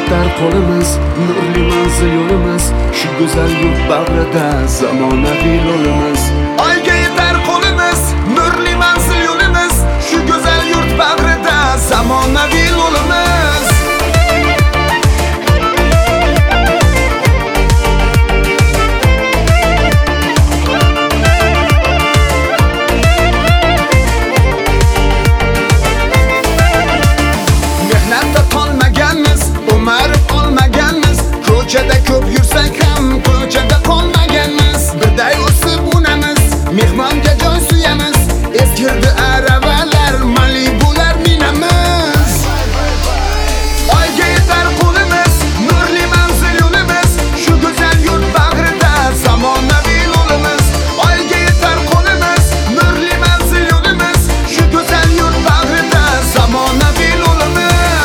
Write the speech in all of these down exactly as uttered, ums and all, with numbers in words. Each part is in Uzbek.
yetar qo'limiz, nurli manzil yo'limiz, shu go'zal yurt bag'rida zamonaviy yo'limiz. Oyga yetar qo'limiz, nurli manzil yo'limiz, shu go'zal yurt bag'rida zamonaviy yo'limiz. Ko'chada ko'p yursak ham ko'chada qolmaganmiz. Birday o'sib unamiz, mehmonga joy suyamiz. Eskirdi aravalar, Malibular minamiz. Oyga yetar qo'limiz, nurli manzil yo'limiz, shu go'zal yurt bag'rida zamonaviy yo'limiz. Oyga yetar qo'limiz, nurli manzil yo'limiz, shu go'zal yurt bag'rida zamonaviy yo'limiz.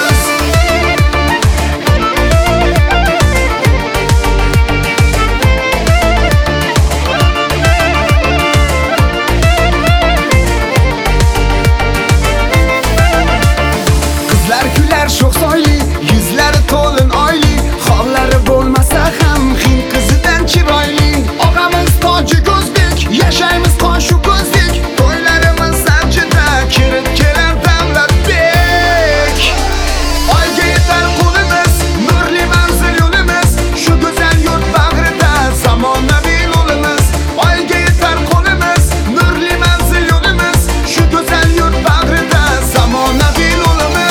Sho'x soyli, yuzlari to'lin oyli, xorlari bo'lmasa ham Hind qizidan chiroyli. Og'amiz tojik o'zbek, yashaymiz qoshu ko'zdek, to'ylarimiz avjida kirib kelar davlatbek. Oyga yetar qo'limiz, nurli manzil yo'limiz, shu go'zal yurt bag'rida zamonaviy yo'limiz. Oyga yetar qo'limiz, nurli manzil yo'limiz, shu go'zal yurt bag'rida zamonaviy yo'limiz.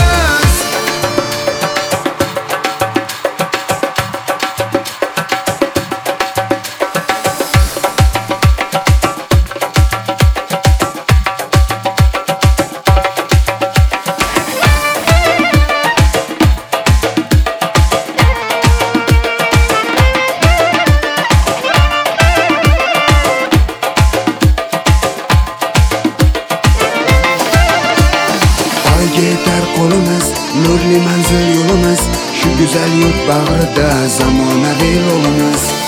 Yetar qo'limiz, nurli manzil yo'limiz, shu go'zal yurt bag'rida zamonaviy yo'limiz.